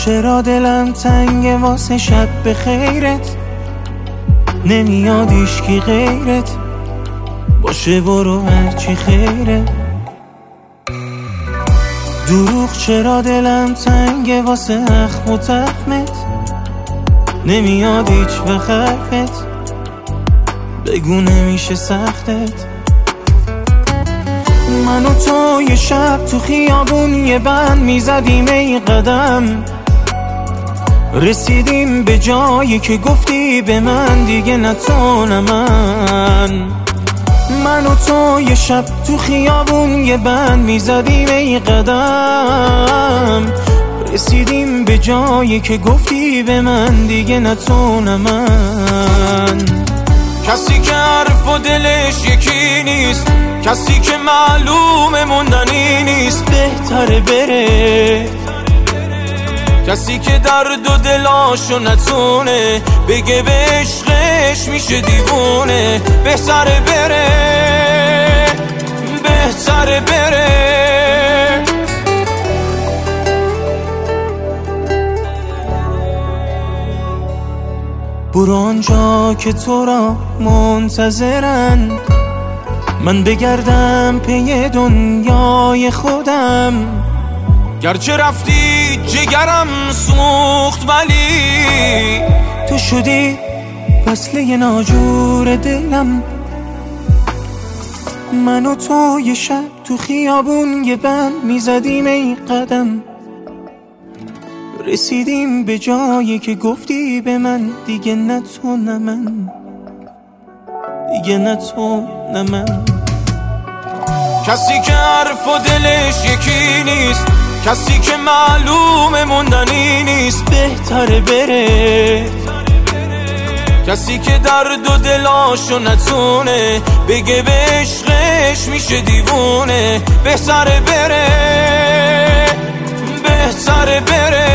چرا دلم تنگه واسه شب به خیرت، نمیاد هیچکی غیرت، باشه برو هرچی خیره. دروغ چرا دلم تنگه واسه اخم و تخمت، نمیاد هیچ وقت حرفت، بگو نمیشه سختت. من و تو یه شب تو خیابون یه بند میزدیم ای قدم، رسیدیم به جایی که گفتی به من دیگه نه تو نه من و تو یه شب تو خیابون یه بند میزدیم ای قدم، رسیدیم به جایی که گفتی به من دیگه نه تو نه من. کسی که حرف و دلش یکی نیست، کسی که معلوم موندنی نیست، بهتره بره. کسی که درد و دلاشو نتونه بگه به عشقش میشه دیوونه، بهتره بره، بهتره بره. برو آنجا که تو را منتظرن، من بگردم پی دنیای خودم. گرچه رفتی جگرم سوخت ولی تو شدی وصله ناجور دلم. من و تو یه شب تو خیابون یه بند میزدیم ای قدم، رسیدیم به جایی که گفتی به من دیگه نه تو نه من، دیگه نه تو نه من. کسی که حرف و دلش یکی نیست، کسی که معلوم موندنی نیست، بهتره بره. کسی که درد و دلاشو نتونه بگه به عشقش میشه دیوونه، بهتره بره، بهتره بره.